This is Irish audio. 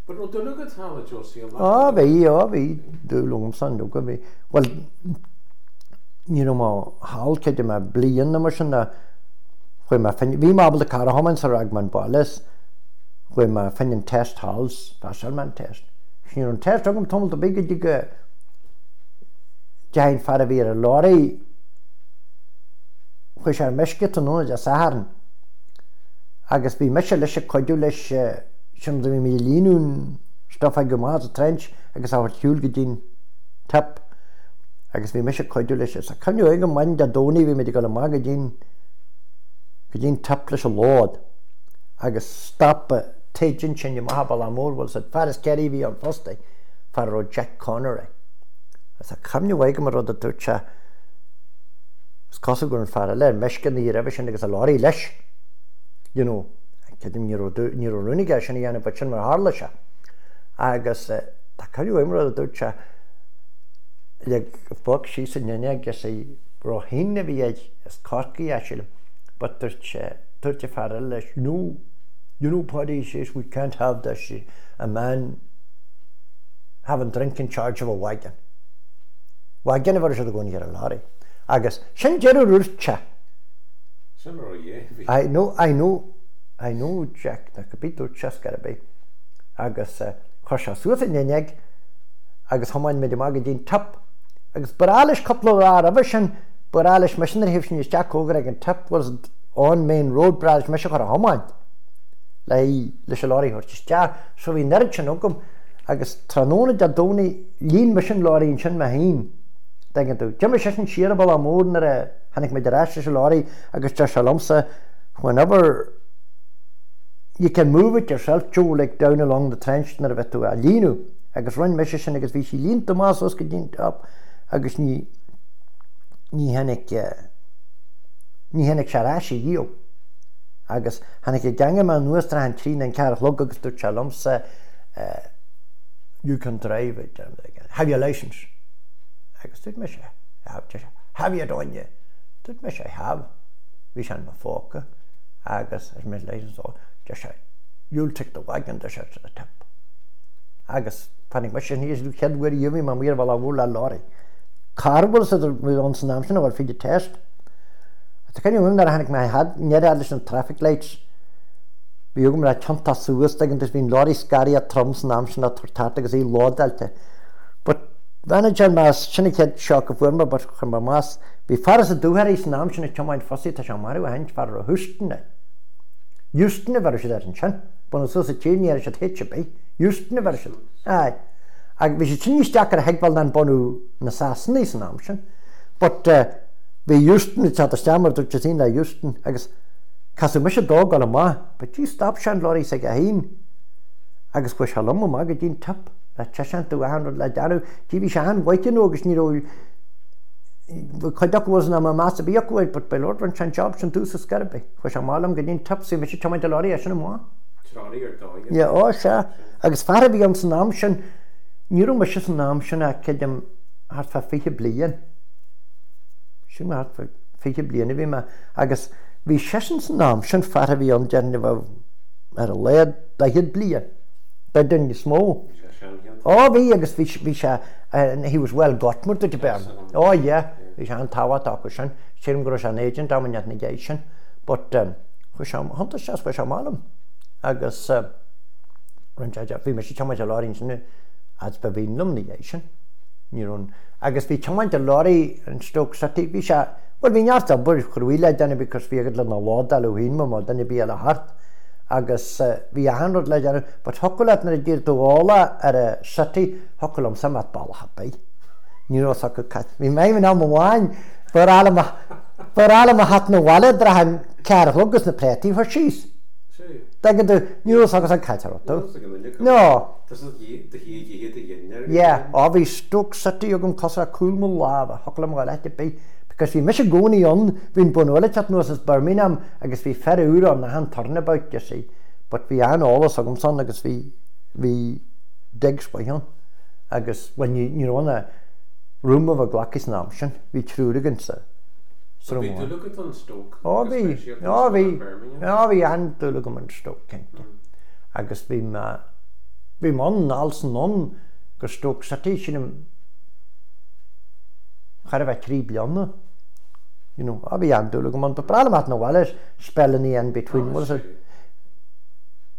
But no dulga tala Josie. Vi dulugum san duga vi. Well, hal kid ma blian na marshna when ma fin vi ma the car homan saragman balles when ma fin test halls passalman test. Test dugum tumul the big diga jain fara vi lorry which are meshket to know ja saharn. Agus vi meshelish kodulish shim the milinun stuff I gemat trench agus our fuel gedin tap agus vi mesh kodulish sa kan you egen man da doni vi med gal magazine gedin taplish lord agus stop tagen chen you have amor was at faris carry vi on first day for Jack Connery sa kan you egen rod the cha skasu gon fara le meshken the revision agus a lorry lesh kedim niro runiga shani yana bachan mar harlasha agus takalu emro docha leg box she sinnya gesi rohinne vi as karki ashil but turche faralash no party says we can't have this a man having drink in charge of a wagon ever should go near a lorry agus shin jeru rurcha I know Jack na capito chascarabe agus khosha suatheneg agus homan med magazine tap agus baralish couple of avishan baralish missionary hifshin is Jack over again tap was on main road baralish mishakara homan lei lishalori horchja so vi nerchanogum agus tranone da doni lean mission lorry in chan mahin denken du jemishin sheerable amodnere hanik med rash lorry agus shalomsa whenever you can move it yourself, Joe, like down along the trench na bit to a linu. Agus run mission agus vi she lean Tomas os gedint up agus ni hanek sharashi yo. Agus hanek gange man nuestra han trin en kar log agus to chalomsa you can drive it have your license. Agus did me have you done ye? Did me have we shan ma foka agus as my license all you'll take the wagon to the tap. Agus panic machine is you can't wear you ma mir vala vula lorry. Carbos that we on snamshin or feed the test. Can you remember hanik my had near additional traffic lights? We ugum la chanta suustag and there's been lorry scary at Trump's namshin at Tartagas e lordalte. But Vanajan mas shiniked shock of worma but mas before as a do her is namshin a chamain fossi to shamaru hench for a hustin. Justne version der chan bon so se chini should hitch be justne version ai ag vi chini stacker hegbal dan bonu na sasni snamshin but vi justne chat the stammer to chatin la justen agus kasu mish dog ala ma but you stop shan lorry se gahin agus ko shalom ma gedin tap la chashan to 100 la daru tv shan waiting agus ni ro Kadak was na master be yakoi but by Lord chan job chan tu scarbe for shamalam gedin tap se mish chama de lorry ashna mo yeah oh sha agus fara bi am snam shan niru mish snam shan akedem hat fa fiche blien shim hat fa fiche blien vi ma agus vi sheshen snam shan fara bi am jerneva er led da hit blien da den small oh vi agus vi sha and he was well got murder to bear. Oh yeah, we shan tawa takushan, shim groshan agent dominant negation, but husham hunter shas washamalum. Agus ranchaja fi meshi chama lorry in as bevinlum negation. Nirun agus vi chama lorry and Stoke City vi sha well vi nyarta bur khruila dan because vi gadla na loda luhin mo dan bi ala hart. Agus vi 100 lejar but hokulat na dir to ola at city hokulam samat bal happy niro sakat vi may na mo wan per alama hat no wala drahan kar hogus na preti for she's tag the niro sakat katarot no yeah obvi Stoke City yogum kosa kulmul lava hokulam wala be because we miss a goni on when Bonola chat knows as Birmingham, I guess we fair on the hand turn about you see, but we are all of some son, I guess we digs by him. I guess when you're on a room of a Glockis Namshin, we true against it. So we do look at on Stoke. We and to look on Stoke. I guess we Bhí man alsan non gur stóg sa tí sin char bheith trí blianna. A bhí andúla go man brala mat na bhile spelling in between, was it?